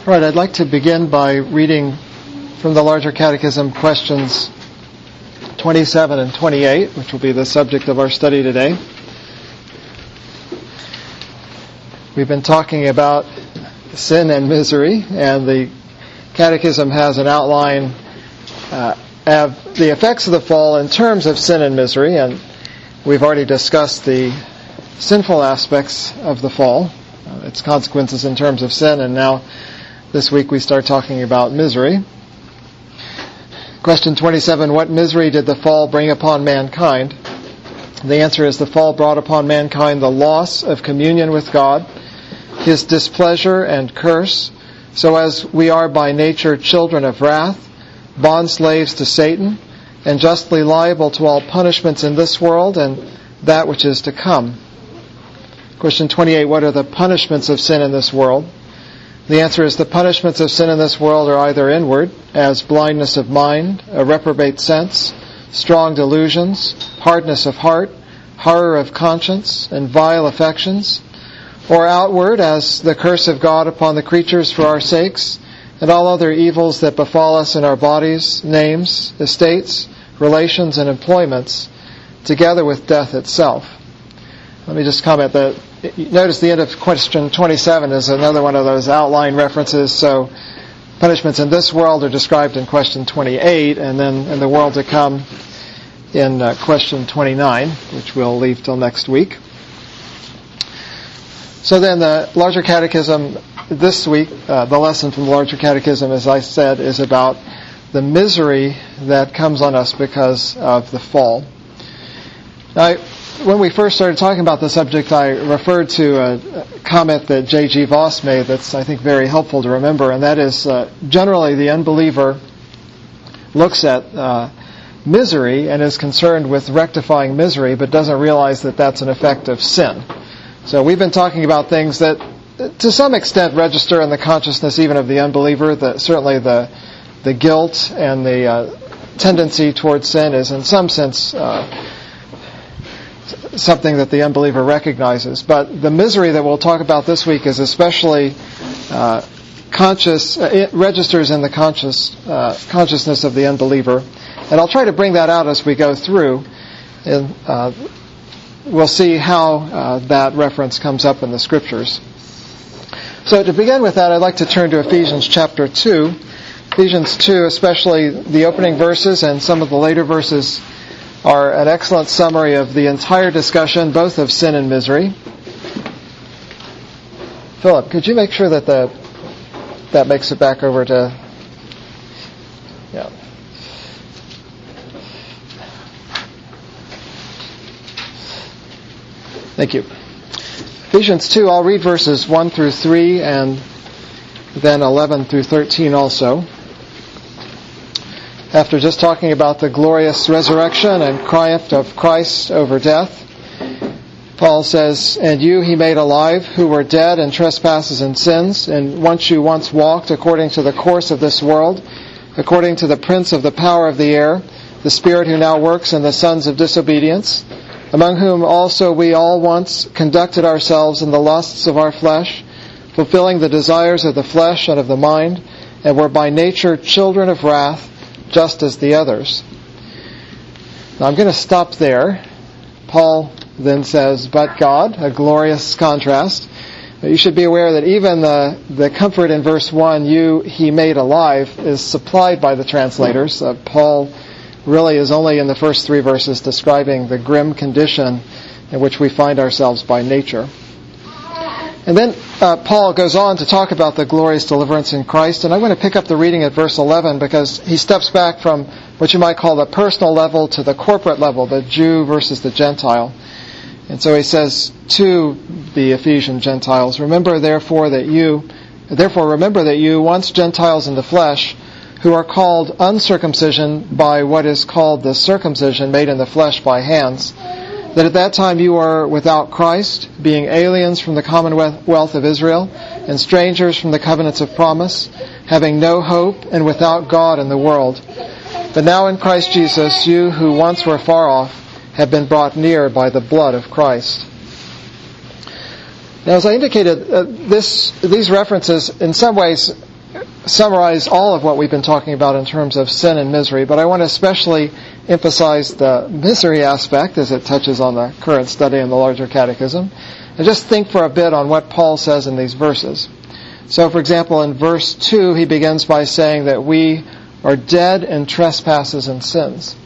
All right, I'd like to begin by reading from the Larger Catechism questions 27 and 28, which will be the subject of our study today. We've been talking about sin and misery, and the Catechism has an outline of the effects of the fall in terms of sin and misery, and we've already discussed the sinful aspects of the fall, its consequences in terms of sin, and now this week we start talking about misery. Question 27, what misery did the fall bring upon mankind? The answer is the fall brought upon mankind the loss of communion with God, His displeasure and curse, so as we are by nature children of wrath, bond slaves to Satan, and justly liable to all punishments in this world and that which is to come. Question 28, what are the punishments of sin in this world? The answer is the punishments of sin in this world are either inward, as blindness of mind, a reprobate sense, strong delusions, hardness of heart, horror of conscience, and vile affections, or outward, as the curse of God upon the creatures for our sakes, and all other evils that befall us in our bodies, names, estates, relations, and employments, together with death itself. Let me just comment that notice the end of question 27 is another one of those outline references. So punishments in this world are described in question 28, and then in the world to come in question 29, which we'll leave till next week. So then the Larger Catechism this week, the lesson from the Larger Catechism, as I said, is about the misery that comes on us because of the fall. Now, when we first started talking about the subject, I referred to a comment that J.G. Voss made that's, I think, very helpful to remember, and that is generally the unbeliever looks at misery and is concerned with rectifying misery, but doesn't realize that that's an effect of sin. So we've been talking about things that, to some extent, register in the consciousness even of the unbeliever. Certainly the guilt and the tendency towards sin is, in some sense, something that the unbeliever recognizes. But the misery that we'll talk about this week is especially conscious. It registers in the consciousness of the unbeliever. And I'll try to bring that out as we go through. And we'll see how that reference comes up in the Scriptures. So to begin with that, I'd like to turn to Ephesians chapter 2. Ephesians 2, especially the opening verses and some of the later verses, are an excellent summary of the entire discussion, both of sin and misery. Philip, could you make sure that that makes it back over to... Yeah. Thank you. Ephesians 2, I'll read verses 1 through 3 and then 11 through 13 also. After just talking about the glorious resurrection and triumph of Christ over death, Paul says, "And you he made alive, who were dead in trespasses and sins, and you once walked according to the course of this world, according to the prince of the power of the air, the spirit who now works in the sons of disobedience, among whom also we all once conducted ourselves in the lusts of our flesh, fulfilling the desires of the flesh and of the mind, and were by nature children of wrath, just as the others." Now I'm going to stop there. Paul then says, "But God," a glorious contrast. You should be aware that even the comfort in verse 1, "you he made alive," is supplied by the translators. Paul really is only in the first 3 verses describing the grim condition in which we find ourselves by nature. And then Paul goes on to talk about the glorious deliverance in Christ. And I'm going to pick up the reading at verse 11 because he steps back from what you might call the personal level to the corporate level, the Jew versus the Gentile. And so he says to the Ephesian Gentiles, remember that you, once Gentiles in the flesh, who are called uncircumcision by what is called the circumcision made in the flesh by hands, that at that time you were without Christ, being aliens from the commonwealth of Israel, and strangers from the covenants of promise, having no hope and without God in the world. But now in Christ Jesus, you who once were far off have been brought near by the blood of Christ. Now, as I indicated, these references in some ways summarize all of what we've been talking about in terms of sin and misery, but I want to especially emphasize the misery aspect as it touches on the current study in the larger catechism, and just think for a bit on what Paul says in these verses. So, for example, in verse 2, he begins by saying that we are dead in trespasses and sins.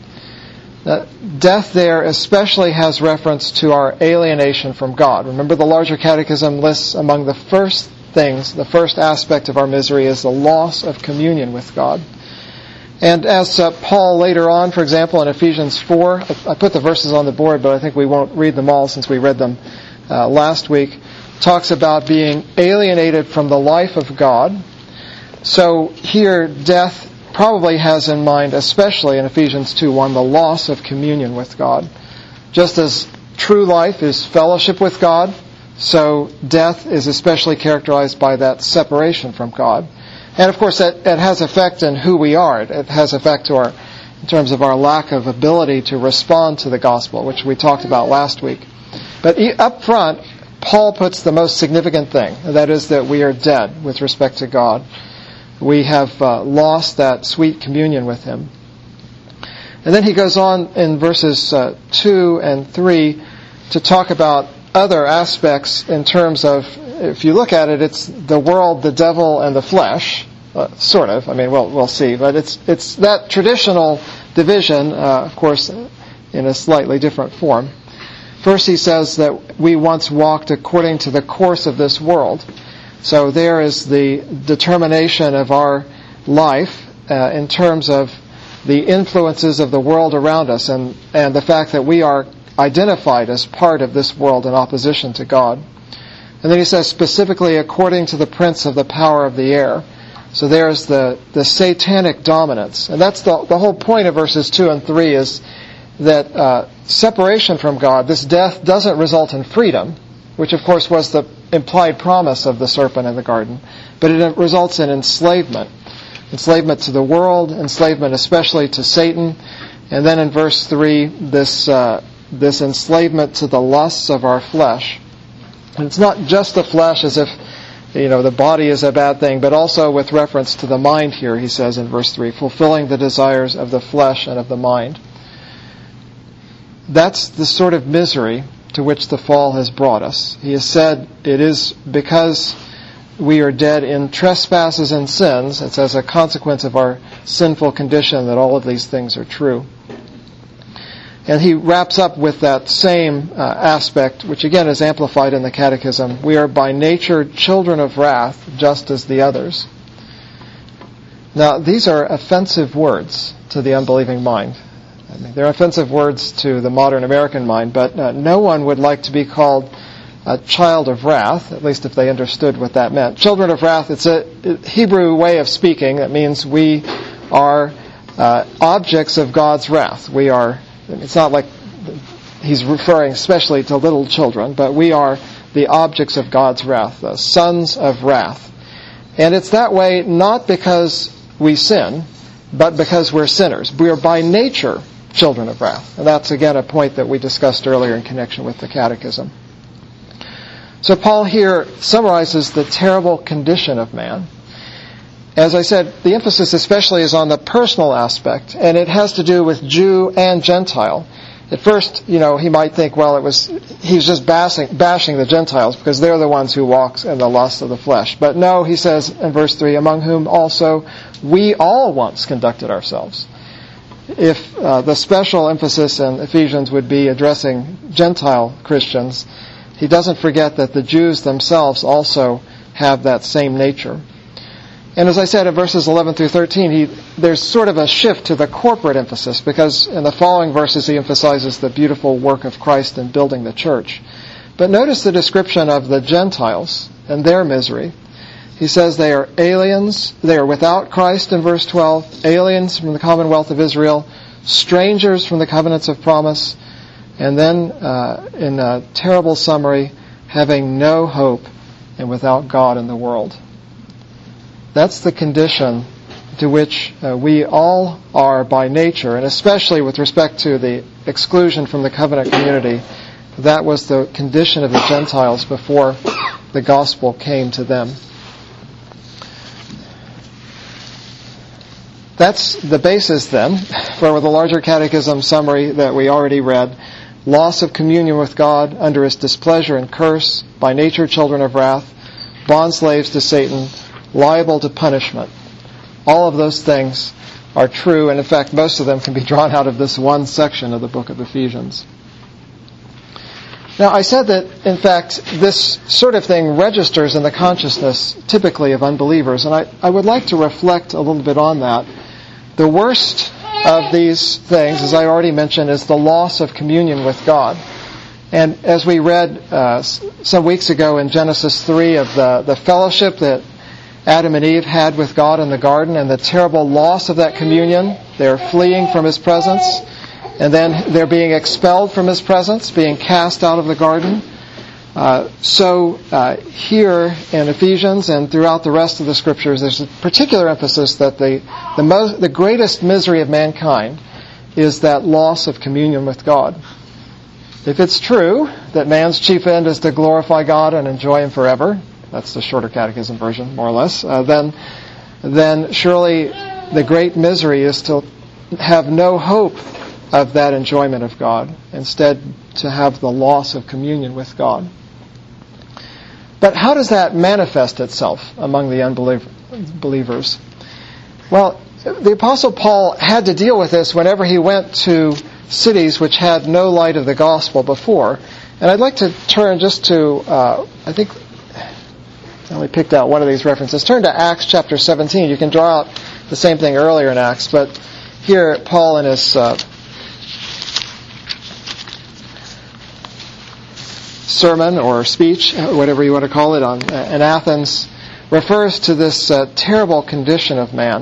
Death there especially has reference to our alienation from God. Remember, the larger catechism lists among the first things, the first aspect of our misery is the loss of communion with God. And as Paul later on, for example, in Ephesians 4, I put the verses on the board, but I think we won't read them all since we read them last week, talks about being alienated from the life of God. So here, death probably has in mind, especially in Ephesians 2:1, the loss of communion with God. Just as true life is fellowship with God, so death is especially characterized by that separation from God. And of course, it has effect in who we are. It has effect in terms of our lack of ability to respond to the gospel, which we talked about last week. But up front, Paul puts the most significant thing, that is that we are dead with respect to God. We have lost that sweet communion with Him. And then he goes on in verses 2 and 3 to talk about other aspects in terms of, if you look at it, it's the world, the devil, and the flesh, sort of. I mean, we'll see. But it's that traditional division, of course, in a slightly different form. First, he says that we once walked according to the course of this world. So there is the determination of our life in terms of the influences of the world around us and the fact that we are identified as part of this world in opposition to God. And then he says specifically according to the prince of the power of the air. So there's the satanic dominance. And that's the whole point of verses 2 and 3 is that separation from God, this death doesn't result in freedom, which of course was the implied promise of the serpent in the garden, but it results in enslavement. Enslavement to the world, enslavement especially to Satan, and then in verse 3, this enslavement to the lusts of our flesh. And it's not just the flesh as if, the body is a bad thing, but also with reference to the mind here, he says in verse 3, fulfilling the desires of the flesh and of the mind. That's the sort of misery to which the fall has brought us. He has said it is because we are dead in trespasses and sins, it's as a consequence of our sinful condition that all of these things are true. And he wraps up with that same aspect, which again is amplified in the Catechism. We are by nature children of wrath, just as the others. Now, these are offensive words to the unbelieving mind. I mean, they're offensive words to the modern American mind, but no one would like to be called a child of wrath, at least if they understood what that meant. Children of wrath, it's a Hebrew way of speaking. That means we are objects of God's wrath. We are. It's not like he's referring especially to little children, but we are the objects of God's wrath, the sons of wrath. And it's that way not because we sin, but because we're sinners. We are by nature children of wrath. And that's again a point that we discussed earlier in connection with the Catechism. So Paul here summarizes the terrible condition of man. As I said, the emphasis especially is on the personal aspect, and it has to do with Jew and Gentile. At first, he might think, he was just bashing the Gentiles because they're the ones who walk in the lust of the flesh. But no, he says in verse 3, among whom also we all once conducted ourselves. If the special emphasis in Ephesians would be addressing Gentile Christians, he doesn't forget that the Jews themselves also have that same nature. And as I said in verses 11 through 13, there's sort of a shift to the corporate emphasis because in the following verses he emphasizes the beautiful work of Christ in building the church. But notice the description of the Gentiles and their misery. He says they are aliens, they are without Christ in verse 12, aliens from the commonwealth of Israel, strangers from the covenants of promise, and then in a terrible summary, having no hope and without God in the world. That's the condition to which we all are by nature, and especially with respect to the exclusion from the covenant community. That was the condition of the Gentiles before the gospel came to them. That's the basis then for the larger catechism summary that we already read. Loss of communion with God under his displeasure and curse, by nature children of wrath, bondslaves to Satan, liable to punishment. All of those things are true, and in fact most of them can be drawn out of this one section of the book of Ephesians. Now I said that in fact this sort of thing registers in the consciousness typically of unbelievers, and I would like to reflect a little bit on that. The worst of these things, as I already mentioned, is the loss of communion with God. And as we read some weeks ago in Genesis 3 of the fellowship that Adam and Eve had with God in the garden and the terrible loss of that communion, they're fleeing from his presence, and then they're being expelled from his presence, being cast out of the garden. So here in Ephesians and throughout the rest of the Scriptures, there's a particular emphasis that the greatest misery of mankind is that loss of communion with God. If it's true that man's chief end is to glorify God and enjoy him forever, that's the shorter catechism version, more or less, then surely the great misery is to have no hope of that enjoyment of God, instead to have the loss of communion with God. But how does that manifest itself among the unbelievers? Well, the Apostle Paul had to deal with this whenever he went to cities which had no light of the gospel before. And I'd like to turn just to, I think I only picked out one of these references. Turn to Acts chapter 17. You can draw out the same thing earlier in Acts, but here Paul in his sermon or speech, whatever you want to call it, in Athens, refers to this terrible condition of man.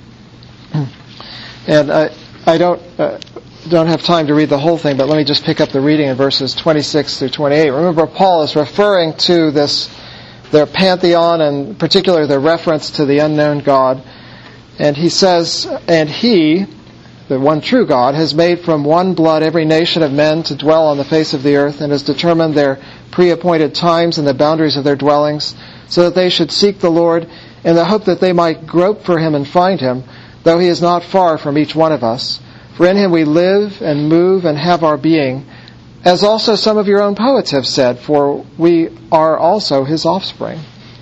And I don't have time to read the whole thing, but let me just pick up the reading in verses 26 through 28. Remember, Paul is referring to their pantheon, and in particular their reference to the unknown God. And he says, "And he, the one true God, has made from one blood every nation of men to dwell on the face of the earth, and has determined their pre-appointed times and the boundaries of their dwellings, so that they should seek the Lord in the hope that they might grope for him and find him, though he is not far from each one of us. For in him we live and move and have our being, as also some of your own poets have said, for we are also his offspring."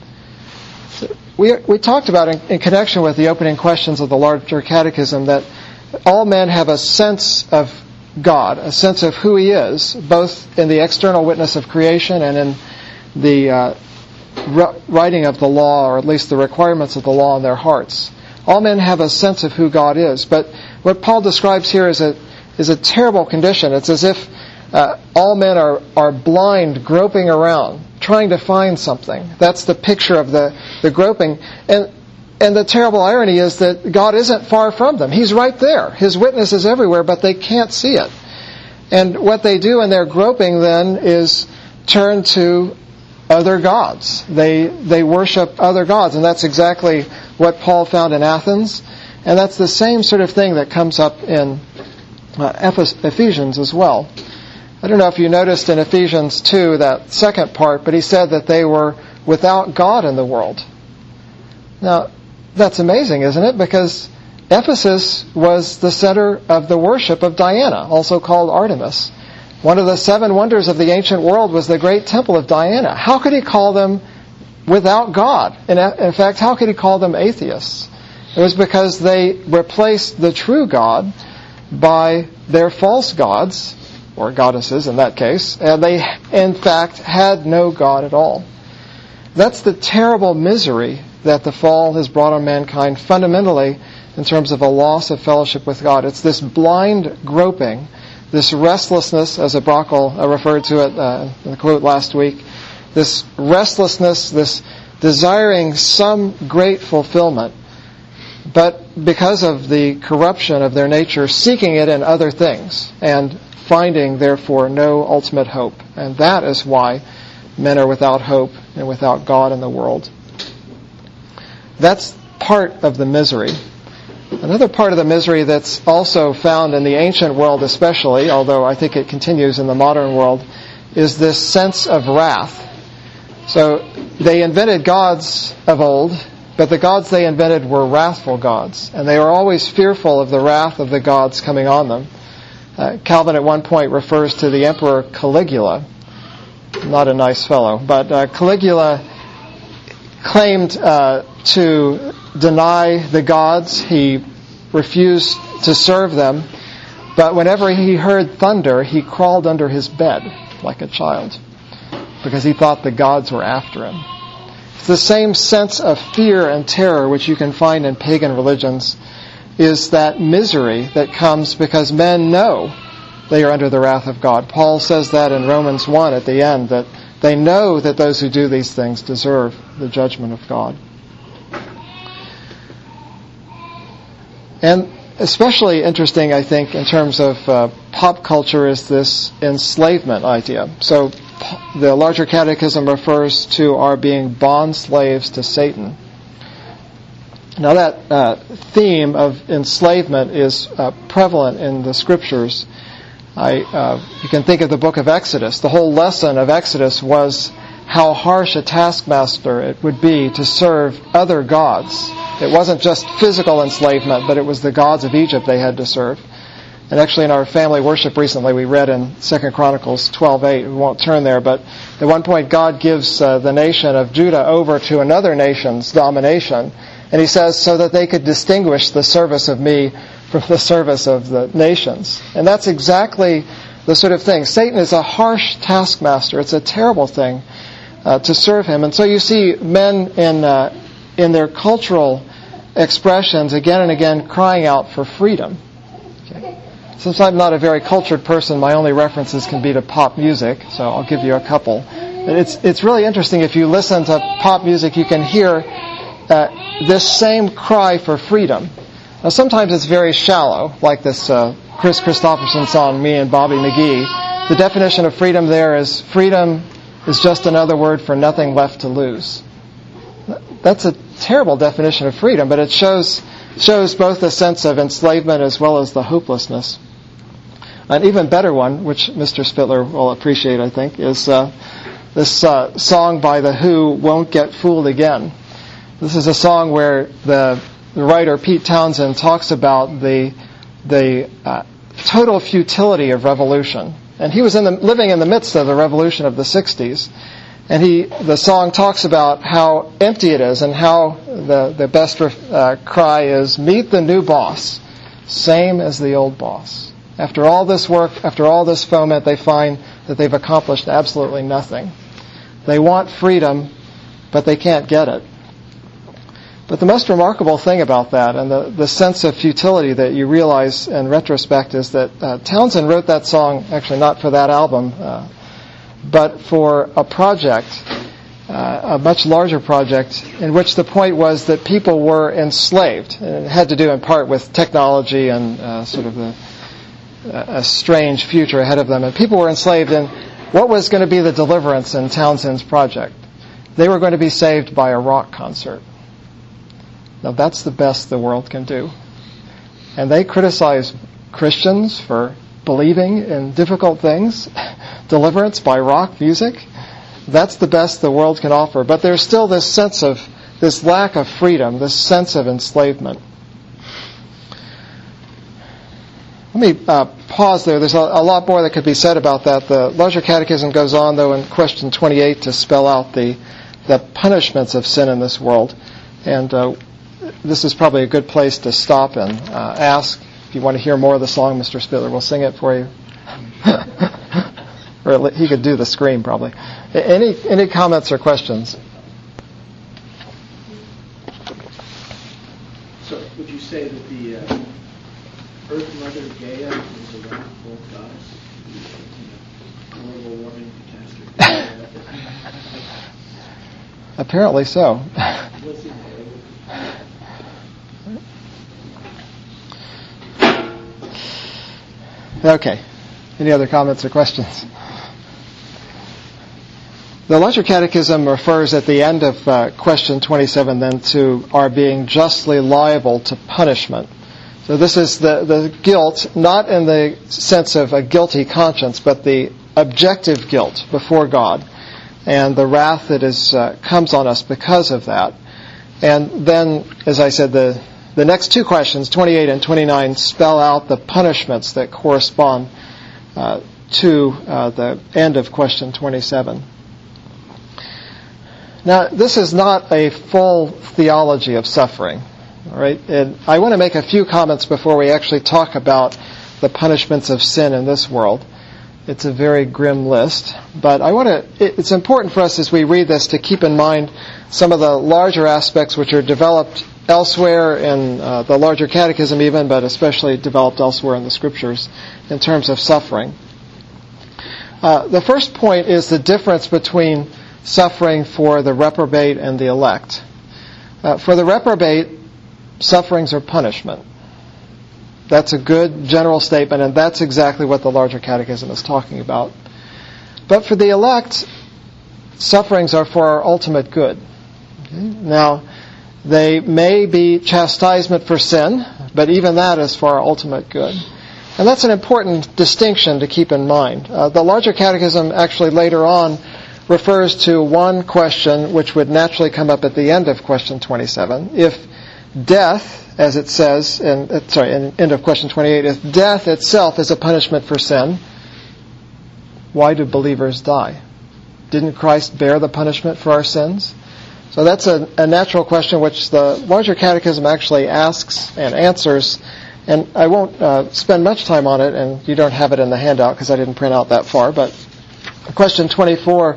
We talked about in connection with the opening questions of the larger catechism that all men have a sense of God, a sense of who he is, both in the external witness of creation and in the writing of the law, or at least the requirements of the law in their hearts. All men have a sense of who God is, but what Paul describes here is a terrible condition. It's as if all men are blind, groping around, trying to find something. That's the picture of the groping. And the terrible irony is that God isn't far from them. He's right there. His witness is everywhere, but they can't see it. And what they do in their groping then is turn to other gods. They worship other gods, and that's exactly what Paul found in Athens. And that's the same sort of thing that comes up in Ephesians as well. I don't know if you noticed in Ephesians 2, that second part, but he said that they were without God in the world. Now, that's amazing, isn't it? Because Ephesus was the center of the worship of Diana, also called Artemis. One of the 7 wonders of the ancient world was the great temple of Diana. How could he call them without God? In fact, how could he call them atheists? It was because they replaced the true God by their false gods, or goddesses in that case, and they in fact had no God at all. That's the terrible misery that the fall has brought on mankind fundamentally in terms of a loss of fellowship with God. It's this blind groping, this restlessness, as Brockel referred to it in the quote last week, this restlessness, this desiring some great fulfillment, but because of the corruption of their nature, seeking it in other things, and finding, therefore, no ultimate hope. And that is why men are without hope and without God in the world. That's part of the misery. Another part of the misery that's also found in the ancient world especially, although I think it continues in the modern world, is this sense of wrath. So they invented gods of old, But the gods they invented were wrathful gods, and they were always fearful of the wrath of the gods coming on them. Calvin at one point refers to the Emperor Caligula, not a nice fellow, but Caligula claimed to deny the gods. He refused to serve them, but whenever he heard thunder, he crawled under his bed like a child because he thought the gods were after him. It's the same sense of fear and terror which you can find in pagan religions, is that misery that comes because men know they are under the wrath of God. Paul says that in Romans 1 at the end, that they know that those who do these things deserve the judgment of God. And especially interesting, I think, in terms of pop culture is this enslavement idea. So the Larger Catechism refers to our being bond slaves to Satan. Now that theme of enslavement is prevalent in the Scriptures. You can think of the book of Exodus. The whole lesson of Exodus was how harsh a taskmaster it would be to serve other gods. It wasn't just physical enslavement, but it was the gods of Egypt they had to serve. And actually in our family worship recently, we read in 2 Chronicles 12:8, we won't turn there, but at one point God gives the nation of Judah over to another nation's domination. And he says, so that they could distinguish the service of me from the service of the nations. And that's exactly the sort of thing. Satan is a harsh taskmaster. It's a terrible thing to serve him. And so you see men in their cultural expressions again and again crying out for freedom. Okay. Since I'm not a very cultured person, my only references can be to pop music, so I'll give you a couple. It's really interesting. If you listen to pop music, you can hear this same cry for freedom. Now, sometimes it's very shallow, like this Chris Christopherson song, Me and Bobby McGee. The definition of freedom there is freedom is just another word for nothing left to lose. That's a terrible definition of freedom, but it shows both the sense of enslavement as well as the hopelessness. An even better one, which Mr. Spittler will appreciate, I think, is this song by The Who, Won't Get Fooled Again. This is a song where the writer Pete Townsend talks about the total futility of revolution. And he was living in the midst of the revolution of the 60s. And the song talks about how empty it is and how the best cry is, meet the new boss, same as the old boss. After all this work, after all this foment, they find that they've accomplished absolutely nothing. They want freedom, but they can't get it. But the most remarkable thing about that, and the sense of futility that you realize in retrospect, is that Townsend wrote that song, actually not for that album, but for a project, a much larger project, in which the point was that people were enslaved. And it had to do in part with technology and sort of a strange future ahead of them. And people were enslaved, and what was going to be the deliverance in Townsend's project? They were going to be saved by a rock concert. Now that's the best the world can do. And they criticize Christians for believing in difficult things, deliverance by rock music. That's the best the world can offer. But there's still this sense of, this lack of freedom, this sense of enslavement. Let me pause there. There's a lot more that could be said about that. The Larger Catechism goes on, though, in question 28 to spell out the punishments of sin in this world. And this is probably a good place to stop and ask. If you want to hear more of the song, Mr. Spittler will sing it for you. Or he could do the scream, probably. Any comments or questions? So, would you say that the Earth Mother Gaia is a wrathful goddess? Global warming catastrophe? Apparently so. Okay. Any other comments or questions? The Larger Catechism refers at the end of question 27 then to our being justly liable to punishment. So this is the guilt, not in the sense of a guilty conscience, but the objective guilt before God and the wrath that comes on us because of that. And then, as I said, the next two questions, 28 and 29, spell out the punishments that correspond to the end of question 27. Now, this is not a full theology of suffering. All right? And I want to make a few comments before we actually talk about the punishments of sin in this world. It's a very grim list, but it's important for us as we read this to keep in mind some of the larger aspects which are developed elsewhere in the larger catechism even, but especially developed elsewhere in the scriptures in terms of suffering. The first point is the difference between suffering for the reprobate and the elect. For the reprobate, sufferings are punishment. That's a good general statement, and that's exactly what the larger catechism is talking about. But for the elect, sufferings are for our ultimate good. Okay? Now, they may be chastisement for sin, but even that is for our ultimate good. And that's an important distinction to keep in mind. The larger catechism actually later on refers to one question which would naturally come up at the end of question 27. If death, as it says in end of question 28, if death itself is a punishment for sin, why do believers die? Didn't Christ bear the punishment for our sins? So that's a natural question which the larger catechism actually asks and answers, and I won't spend much time on it, and you don't have it in the handout because I didn't print out that far, but question 24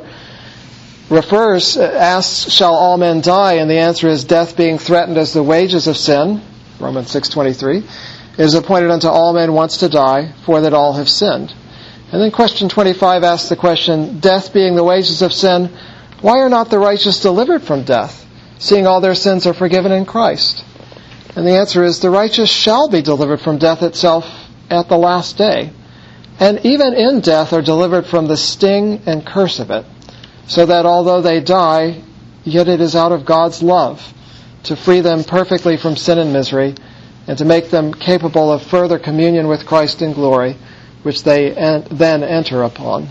asks, shall all men die? And the answer is, death being threatened as the wages of sin, Romans 6:23, is appointed unto all men once to die, for that all have sinned. And then question 25 asks the question, death being the wages of sin, why are not the righteous delivered from death, seeing all their sins are forgiven in Christ? And the answer is, the righteous shall be delivered from death itself at the last day, and even in death are delivered from the sting and curse of it, so that although they die, yet it is out of God's love to free them perfectly from sin and misery, and to make them capable of further communion with Christ in glory, which they then enter upon.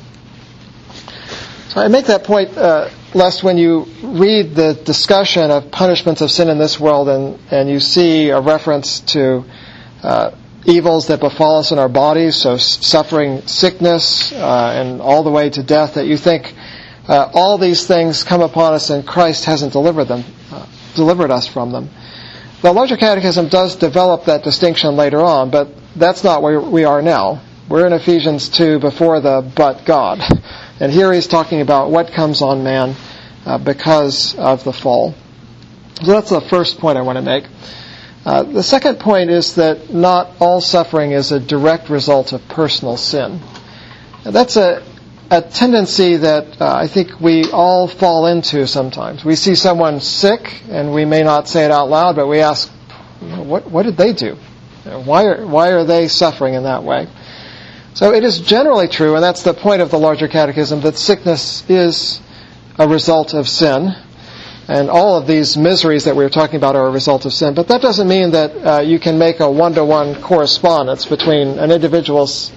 So I make that point lest when you read the discussion of punishments of sin in this world and you see a reference to evils that befall us in our bodies, so suffering, sickness, and all the way to death, that you think all these things come upon us and Christ hasn't delivered us from them. The larger catechism does develop that distinction later on, but that's not where we are now. We're in Ephesians 2 before the but God. And here he's talking about what comes on man because of the fall. So that's the first point I want to make. The second point is that not all suffering is a direct result of personal sin. And that's a tendency that I think we all fall into sometimes. We see someone sick, and we may not say it out loud, but we ask, what did they do? Why are they suffering in that way? So it is generally true, and that's the point of the larger catechism, that sickness is a result of sin. And all of these miseries that we were talking about are a result of sin. But that doesn't mean that you can make a one-to-one correspondence between an individual's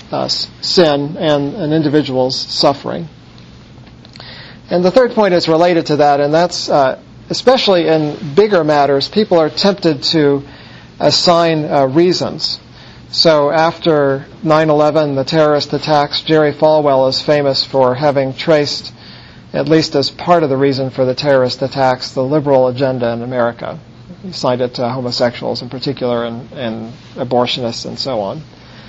sin and an individual's suffering. And the third point is related to that, and that's especially in bigger matters, people are tempted to assign reasons. So after 9/11, the terrorist attacks, Jerry Falwell is famous for having traced, at least as part of the reason for the terrorist attacks, the liberal agenda in America. He assigned it to homosexuals in particular and abortionists and so on.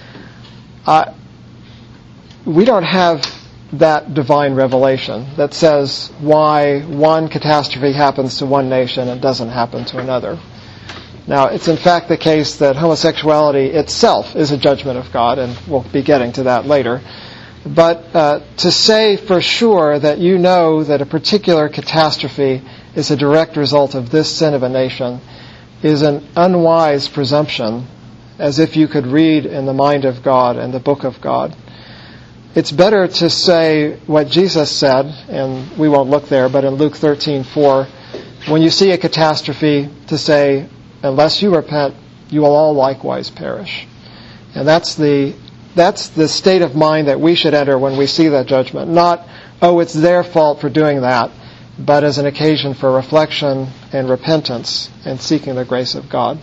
We don't have that divine revelation that says why one catastrophe happens to one nation and doesn't happen to another. Now, it's in fact the case that homosexuality itself is a judgment of God, and we'll be getting to that later. But to say for sure that you know that a particular catastrophe is a direct result of this sin of a nation is an unwise presumption, as if you could read in the mind of God and the book of God. It's better to say what Jesus said, and we won't look there, but in Luke 13:4, when you see a catastrophe, to say, unless you repent, you will all likewise perish. And that's the state of mind that we should enter when we see that judgment. Not, oh, it's their fault for doing that. but as an occasion for reflection and repentance and seeking the grace of God.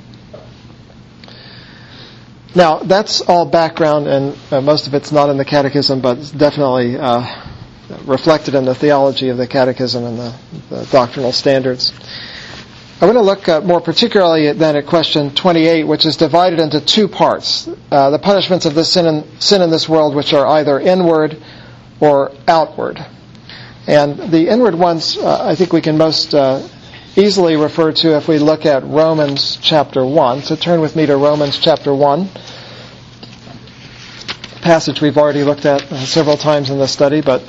Now, that's all background, and most of it's not in the Catechism, but it's definitely reflected in the theology of the Catechism and the doctrinal standards. I want to look more particularly then at question 28, which is divided into two parts. The punishments of the sin in this world, which are either inward or outward. And the inward ones, I think we can most easily refer to if we look at Romans chapter 1. So turn with me to Romans chapter 1. Passage we've already looked at several times in this study, but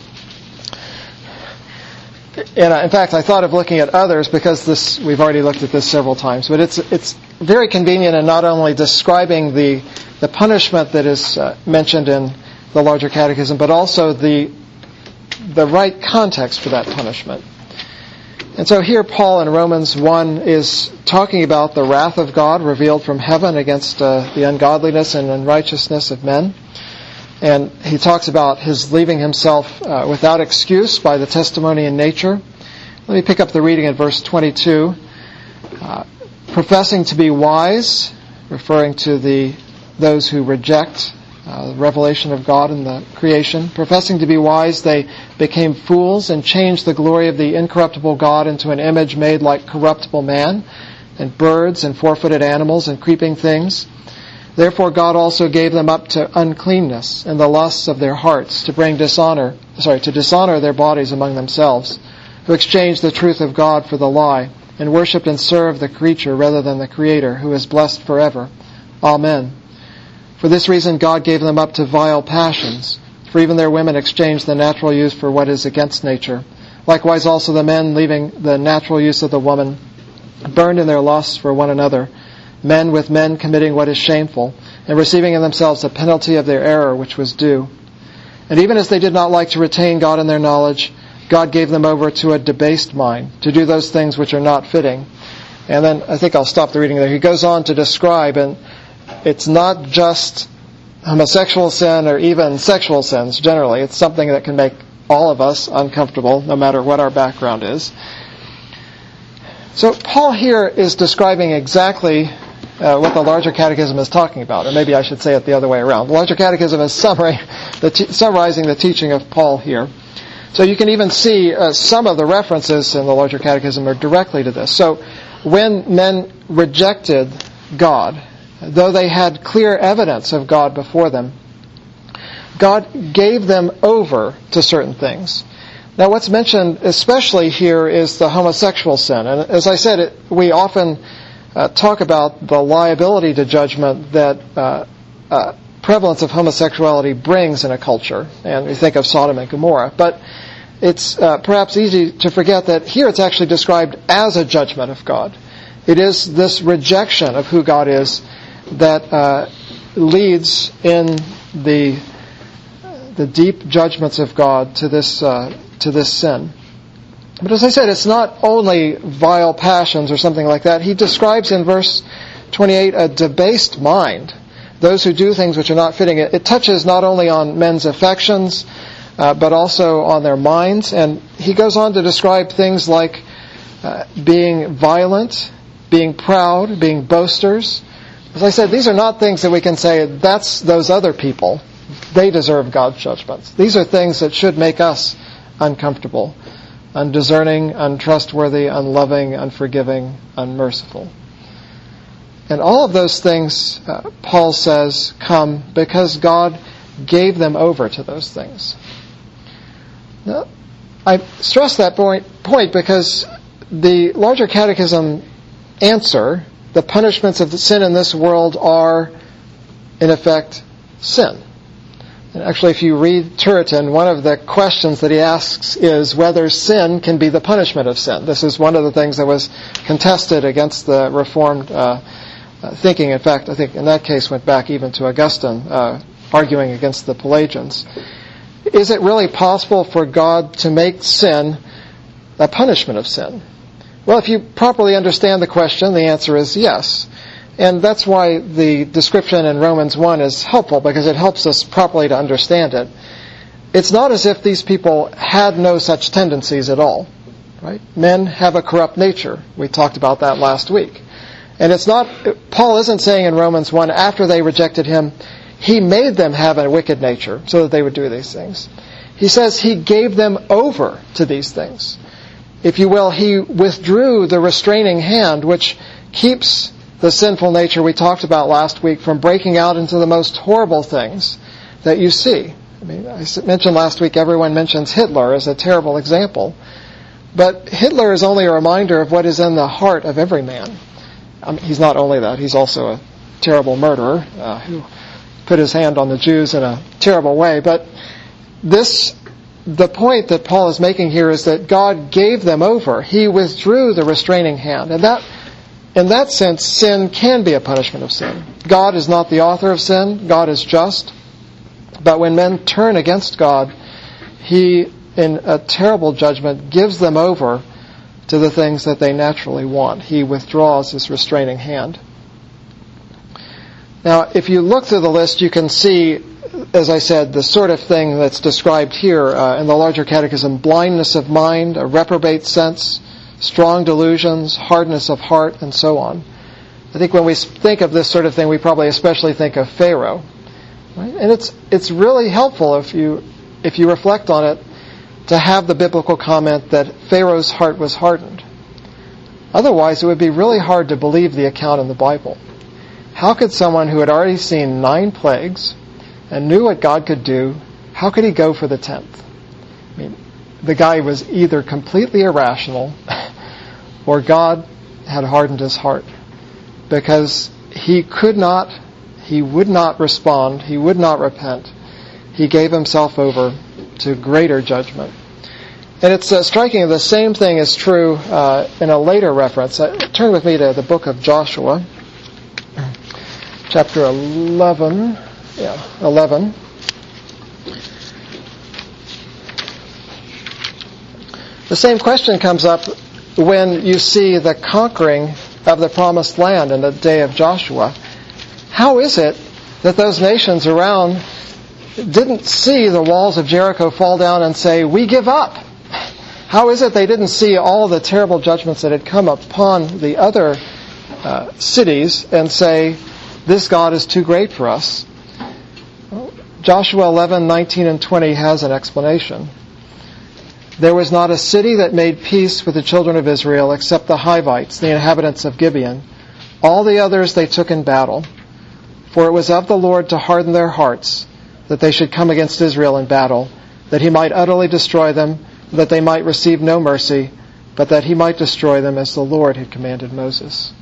in fact, I thought of looking at others because we've already looked at this several times. But it's very convenient in not only describing the punishment that is mentioned in the larger catechism, but also the right context for that punishment. And so here Paul in Romans 1 is talking about the wrath of God revealed from heaven against the ungodliness and unrighteousness of men. And he talks about his leaving himself without excuse by the testimony in nature. Let me pick up the reading at verse 22. Professing to be wise, referring to those who reject the revelation of God in the creation. Professing to be wise, they became fools and changed the glory of the incorruptible God into an image made like corruptible man, and birds and four-footed animals and creeping things. Therefore God also gave them up to uncleanness and the lusts of their hearts, to dishonor their bodies among themselves, who exchanged the truth of God for the lie, and worshipped and served the creature rather than the Creator, who is blessed forever. Amen. For this reason God gave them up to vile passions, for even their women exchanged the natural use for what is against nature. Likewise also the men, leaving the natural use of the woman, burned in their lusts for one another, men with men committing what is shameful, and receiving in themselves the penalty of their error which was due. And even as they did not like to retain God in their knowledge, God gave them over to a debased mind, to do those things which are not fitting. And then I think I'll stop the reading there. He goes on to describe, and it's not just homosexual sin or even sexual sins generally. It's something that can make all of us uncomfortable, no matter what our background is. So Paul here is describing exactly what the larger catechism is talking about, or maybe I should say it the other way around. The larger catechism is summarizing the teaching of Paul here. So you can even see some of the references in the larger catechism are directly to this. So when men rejected God, though they had clear evidence of God before them, God gave them over to certain things. Now what's mentioned especially here is the homosexual sin. And as I said, we often talk about the liability to judgment that prevalence of homosexuality brings in a culture. And we think of Sodom and Gomorrah. But it's perhaps easy to forget that here it's actually described as a judgment of God. It is this rejection of who God is that leads in the deep judgments of God to this sin. But as I said, it's not only vile passions or something like that. He describes in verse 28 a debased mind, those who do things which are not fitting. It touches not only on men's affections, but also on their minds. And he goes on to describe things like being violent, being proud, being boasters. As I said, these are not things that we can say, that's those other people. They deserve God's judgments. These are things that should make us uncomfortable, undiscerning, untrustworthy, unloving, unforgiving, unmerciful. And all of those things, Paul says, come because God gave them over to those things. Now, I stress that point because the larger catechism answer, the punishments of the sin in this world are, in effect, sin. And actually, if you read Turretin, one of the questions that he asks is whether sin can be the punishment of sin. This is one of the things that was contested against the Reformed thinking. In fact, I think in that case went back even to Augustine, arguing against the Pelagians. Is it really possible for God to make sin a punishment of sin? Well, if you properly understand the question, the answer is yes. And that's why the description in Romans 1 is helpful, because it helps us properly to understand it. It's not as if these people had no such tendencies at all. Right? Men have a corrupt nature. We talked about that last week. And Paul isn't saying in Romans 1, after they rejected him, he made them have a wicked nature so that they would do these things. He says he gave them over to these things. If you will, he withdrew the restraining hand which keeps the sinful nature we talked about last week from breaking out into the most horrible things that you see. I mentioned last week, everyone mentions Hitler as a terrible example. But Hitler is only a reminder of what is in the heart of every man. He's not only that, he's also a terrible murderer who put his hand on the Jews in a terrible way. But the point that Paul is making here is that God gave them over. He withdrew the restraining hand. And in that sense, sin can be a punishment of sin. God is not the author of sin. God is just. But when men turn against God, He, in a terrible judgment, gives them over to the things that they naturally want. He withdraws His restraining hand. Now, if you look through the list, you can see, as I said, the sort of thing that's described here in the larger catechism: blindness of mind, a reprobate sense, strong delusions, hardness of heart, and so on. I think when we think of this sort of thing, we probably especially think of Pharaoh. Right? And it's really helpful if you reflect on it to have the biblical comment that Pharaoh's heart was hardened. Otherwise, it would be really hard to believe the account in the Bible. How could someone who had already seen 9 plagues and knew what God could do, how could he go for the 10th? I mean, the guy was either completely irrational or God had hardened his heart, because he would not respond, he would not repent. He gave himself over to greater judgment. And it's striking, the same thing is true in a later reference. Turn with me to the book of Joshua, chapter 11. Yeah, 11. The same question comes up when you see the conquering of the promised land in the day of Joshua. How is it that those nations around didn't see the walls of Jericho fall down and say, "We give up"? How is it they didn't see all the terrible judgments that had come upon the other cities and say, "This God is too great for us"? Well, Joshua 11:19 and 20 has an explanation. There was not a city that made peace with the children of Israel except the Hivites, the inhabitants of Gibeon. All the others they took in battle. For it was of the Lord to harden their hearts, that they should come against Israel in battle, that He might utterly destroy them, that they might receive no mercy, but that He might destroy them as the Lord had commanded Moses.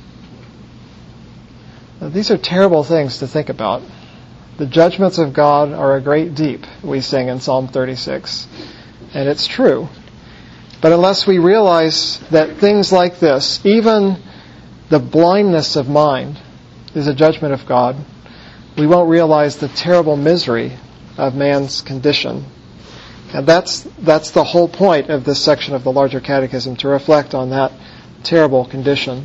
Now, these are terrible things to think about. The judgments of God are a great deep, we sing in Psalm 36. And it's true. But unless we realize that things like this, even the blindness of mind, is a judgment of God, we won't realize the terrible misery of man's condition. And that's the whole point of this section of the larger catechism, to reflect on that terrible condition.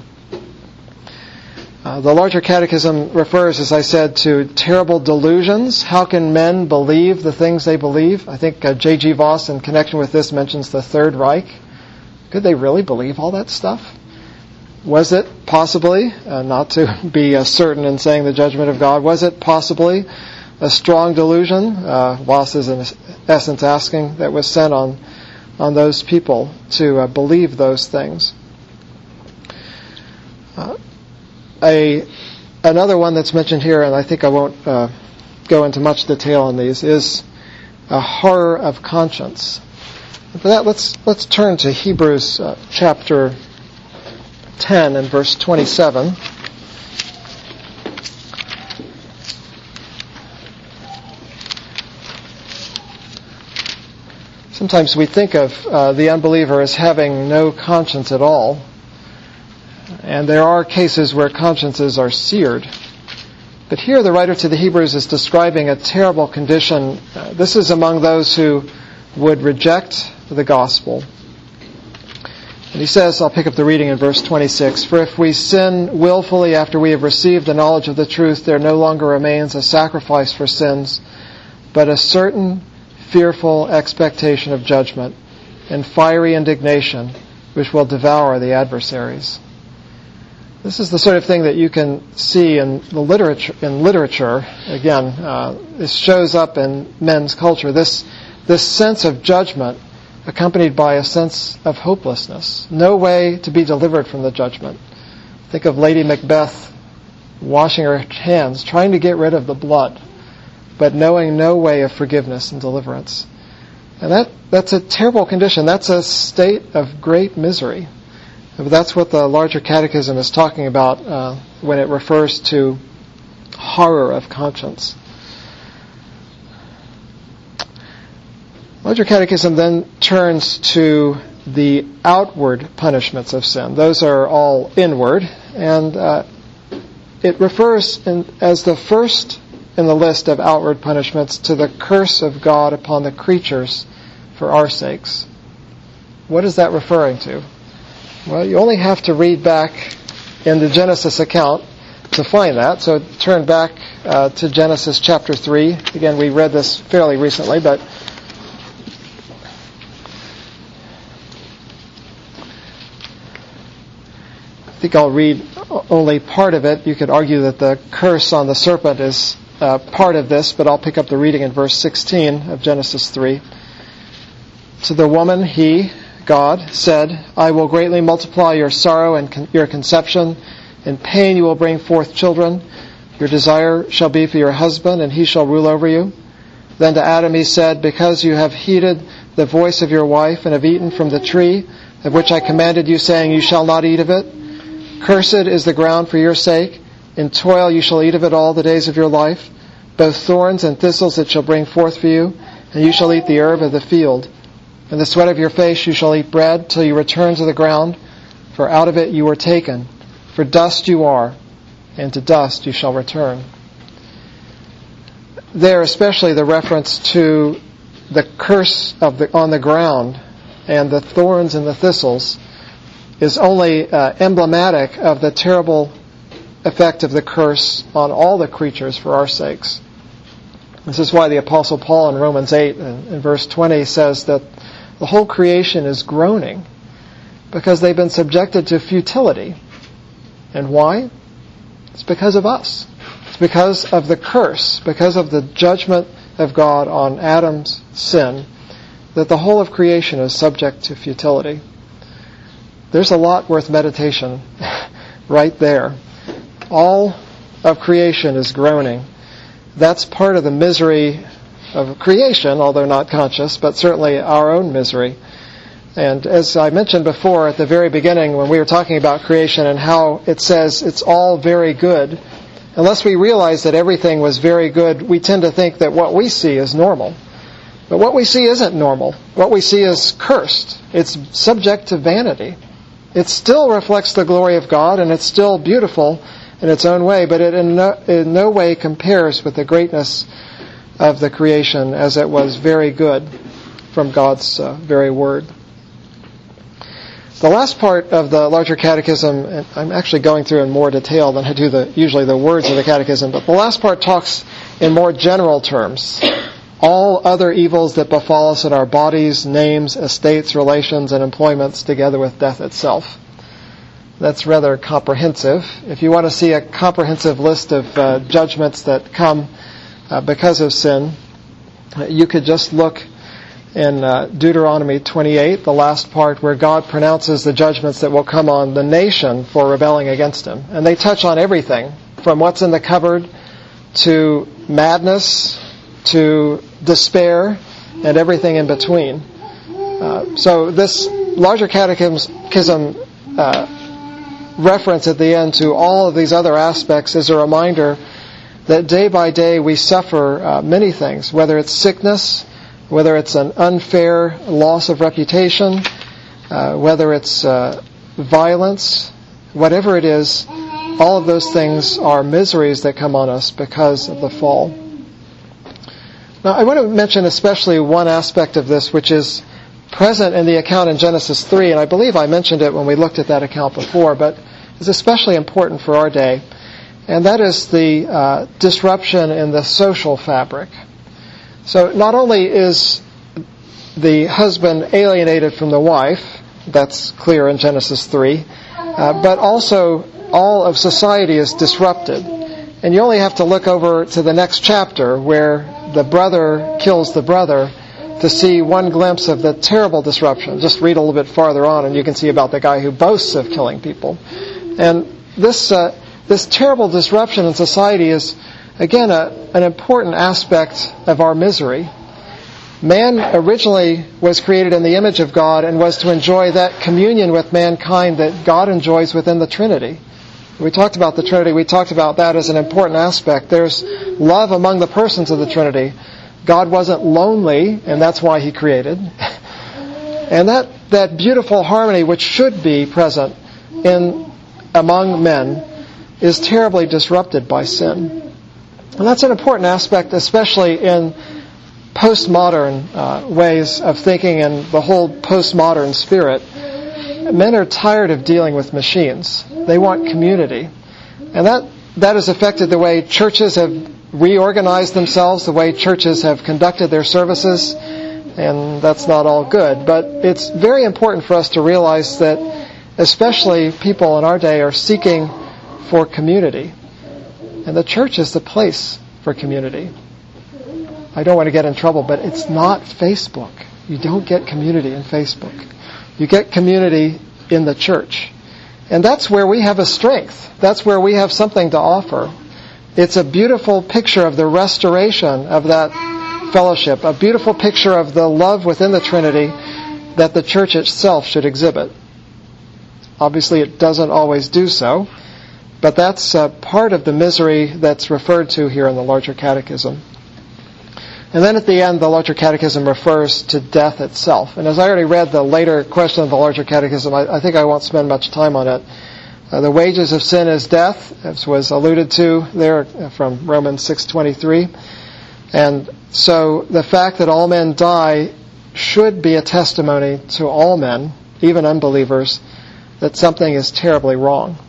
The larger catechism refers, as I said, to terrible delusions. How can men believe the things they believe? I think J.G. Voss, in connection with this, mentions the Third Reich. Could they really believe all that stuff? Was it possibly, not to be certain in saying the judgment of God, was it possibly a strong delusion, Voss is in essence asking, that was sent on those people to believe those things? Another one that's mentioned here, and I think I won't go into much detail on these, is a horror of conscience. For that, let's turn to Hebrews chapter 10 and verse 27. Sometimes we think of the unbeliever as having no conscience at all. And there are cases where consciences are seared. But here the writer to the Hebrews is describing a terrible condition. This is among those who would reject the gospel. And he says, I'll pick up the reading in verse 26, "For if we sin willfully after we have received the knowledge of the truth, there no longer remains a sacrifice for sins, but a certain fearful expectation of judgment and fiery indignation, which will devour the adversaries. This is the sort of thing that you can see in the literature. Again, this shows up in men's culture. This sense of judgment accompanied by a sense of hopelessness. No way to be delivered from the judgment. Think of Lady Macbeth washing her hands, trying to get rid of the blood, but knowing no way of forgiveness and deliverance. And that's a terrible condition. That's a state of great misery. That's what the larger catechism is talking about when it refers to horror of conscience. Larger catechism then turns to the outward punishments of sin. Those are all inward, and it refers as the first in the list of outward punishments to the curse of God upon the creatures for our sakes. What is that referring to? Well, you only have to read back in the Genesis account to find that. So turn back to Genesis chapter 3. Again, we read this fairly recently, but I think I'll read only part of it. You could argue that the curse on the serpent is part of this, but I'll pick up the reading in verse 16 of Genesis 3. To the woman, he, God, said, I will greatly multiply your sorrow and your conception. In pain you will bring forth children. Your desire shall be for your husband, and he shall rule over you. Then to Adam he said, because you have heeded the voice of your wife, and have eaten from the tree of which I commanded you, saying, you shall not eat of it. Cursed is the ground for your sake. In toil you shall eat of it all the days of your life. Both thorns and thistles it shall bring forth for you, and you shall eat the herb of the field. In the sweat of your face you shall eat bread till you return to the ground, for out of it you were taken. For dust you are, and to dust you shall return. There, especially the reference to the curse on the ground and the thorns and the thistles is only emblematic of the terrible effect of the curse on all the creatures for our sakes. This is why the Apostle Paul in Romans 8 in verse 20 says that the whole creation is groaning because they've been subjected to futility. And why? It's because of us. It's because of the curse, because of the judgment of God on Adam's sin, that the whole of creation is subject to futility. There's a lot worth meditation right there. All of creation is groaning. That's part of the misery of creation, although not conscious, but certainly our own misery. And as I mentioned before at the very beginning when we were talking about creation and how it says it's all very good, unless we realize that everything was very good, we tend to think that what we see is normal. But what we see isn't normal. What we see is cursed. It's subject to vanity. It still reflects the glory of God, and it's still beautiful in its own way, but it in no way compares with the greatness of the creation as it was very good from God's very word. The last part of the larger catechism, and I'm actually going through in more detail than I do usually the words of the catechism, but the last part talks in more general terms. All other evils that befall us in our bodies, names, estates, relations, and employments, together with death itself. That's rather comprehensive. If you want to see a comprehensive list of judgments that come because of sin, you could just look in Deuteronomy 28, the last part where God pronounces the judgments that will come on the nation for rebelling against Him. And they touch on everything, from what's in the cupboard to madness to despair and everything in between. So this larger catechism reference at the end to all of these other aspects is a reminder that day by day we suffer many things, whether it's sickness, whether it's an unfair loss of reputation, whether it's violence, whatever it is, all of those things are miseries that come on us because of the fall. Now, I want to mention especially one aspect of this which is present in the account in Genesis 3, and I believe I mentioned it when we looked at that account before, but is especially important for our day, and that is the disruption in the social fabric. So not only is the husband alienated from the wife, That's clear in Genesis 3. But also, all of society is disrupted. And you only have to look over to the next chapter where the brother kills the brother to see one glimpse of the terrible disruption. Just read a little bit farther on and you can see about the guy who boasts of killing people. And this terrible disruption in society is, again, an important aspect of our misery. Man originally was created in the image of God and was to enjoy that communion with mankind that God enjoys within the Trinity. We talked about the Trinity. We talked about that as an important aspect. There's love among the persons of the Trinity. God wasn't lonely, and that's why He created. And that beautiful harmony which should be present among men is terribly disrupted by sin. And that's an important aspect, especially in postmodern ways of thinking and the whole postmodern spirit. Men are tired of dealing with machines. They want community. And that has affected the way churches have reorganized themselves, the way churches have conducted their services, and that's not all good. But it's very important for us to realize that especially people in our day are seeking for community. And the church is the place for community. I don't want to get in trouble, but it's not Facebook. You don't get community in Facebook. You get community in the church. And that's where we have a strength. That's where we have something to offer. It's a beautiful picture of the restoration of that fellowship, a beautiful picture of the love within the Trinity that the church itself should exhibit. Obviously, it doesn't always do so, but that's part of the misery that's referred to here in the Larger Catechism. And then at the end, the Larger Catechism refers to death itself. And as I already read the later question of the Larger Catechism, I think I won't spend much time on it. The wages of sin is death, as was alluded to there from Romans 6:23. And so the fact that all men die should be a testimony to all men, even unbelievers, that something is terribly wrong.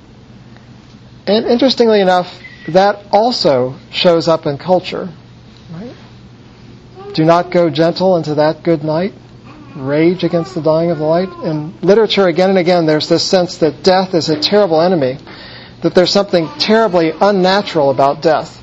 And interestingly enough, that also shows up in culture. Right? Do not go gentle into that good night. Rage against the dying of the light. In literature, again and again, there's this sense that death is a terrible enemy, that there's something terribly unnatural about death.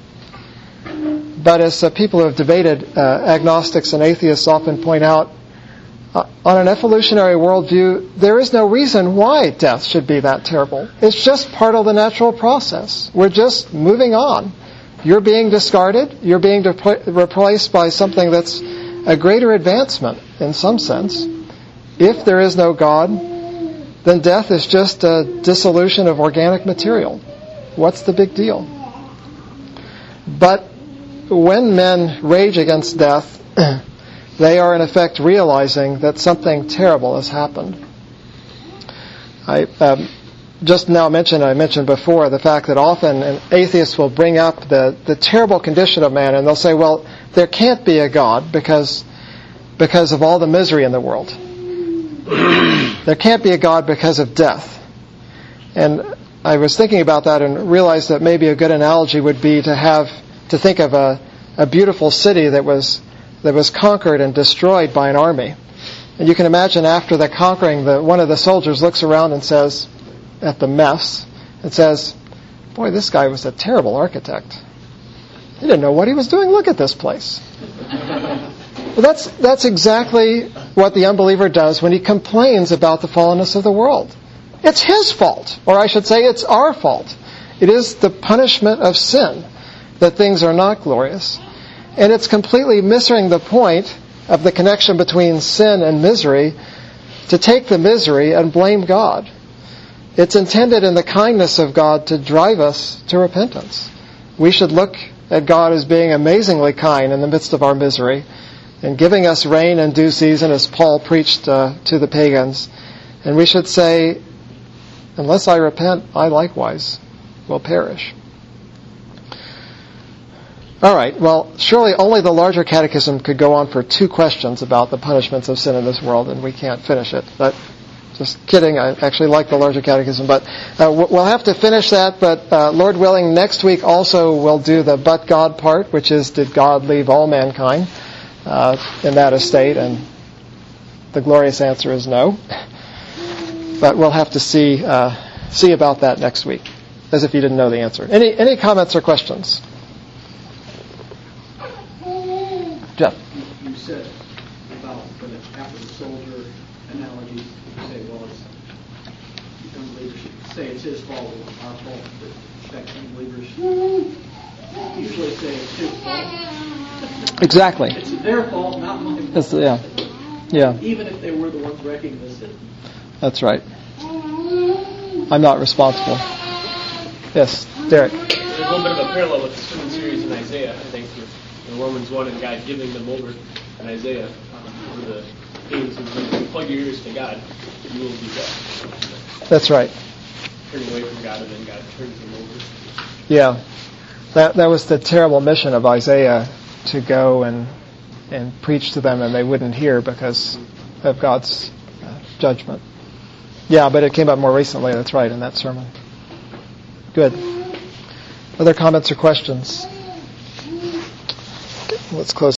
But as people who have debated, agnostics and atheists often point out, on an evolutionary worldview, there is no reason why death should be that terrible. It's just part of the natural process. We're just moving on. You're being discarded. You're being replaced by something that's a greater advancement in some sense. If there is no God, then death is just a dissolution of organic material. What's the big deal? But when men rage against death, they are in effect realizing that something terrible has happened. I mentioned before the fact that often atheists will bring up the terrible condition of man, and they'll say, well, there can't be a God because of all the misery in the world. There can't be a God because of death. And I was thinking about that and realized that maybe a good analogy would be to think of a beautiful city that was conquered and destroyed by an army. And you can imagine after the conquering, one of the soldiers looks around and says, at the mess, and says, boy, this guy was a terrible architect. He didn't know what he was doing. Look at this place. Well, that's exactly what the unbeliever does when he complains about the fallenness of the world. It's his fault, or I should say it's our fault. It is the punishment of sin that things are not glorious. And it's completely missing the point of the connection between sin and misery to take the misery and blame God. It's intended in the kindness of God to drive us to repentance. We should look at God as being amazingly kind in the midst of our misery and giving us rain in due season, as Paul preached to the pagans. And we should say, unless I repent, I likewise will perish. All right, well, surely only the Larger Catechism could go on for 2 questions about the punishments of sin in this world, and we can't finish it. But just kidding, I actually like the Larger Catechism. But we'll have to finish that, but Lord willing, next week also we'll do the but God part, which is, did God leave all mankind in that estate? And the glorious answer is no. But we'll have to see about that next week, as if you didn't know the answer. Any comments or questions? Jeff? You said about after the soldier analogy, you say, well, it's unbelievers say it's his fault or our fault that affect unbelievers. Usually say it's his fault. Exactly. It's their fault, not my fault. Yeah. Even if they were the ones wrecking the city. That's right. I'm not responsible. Yes, Derek. There's a little bit of a parallel with the sermon series in Isaiah, I think, in Romans 1 and God giving them over in Isaiah for the things and plug your ears to God, you will be judged. That's right. Turning away from God and then God turns them over. Yeah. That was the terrible mission of Isaiah, to go and preach to them, and they wouldn't hear because of God's judgment. Yeah, but it came up more recently, that's right, in that sermon. Good. Other comments or questions? Okay, let's close.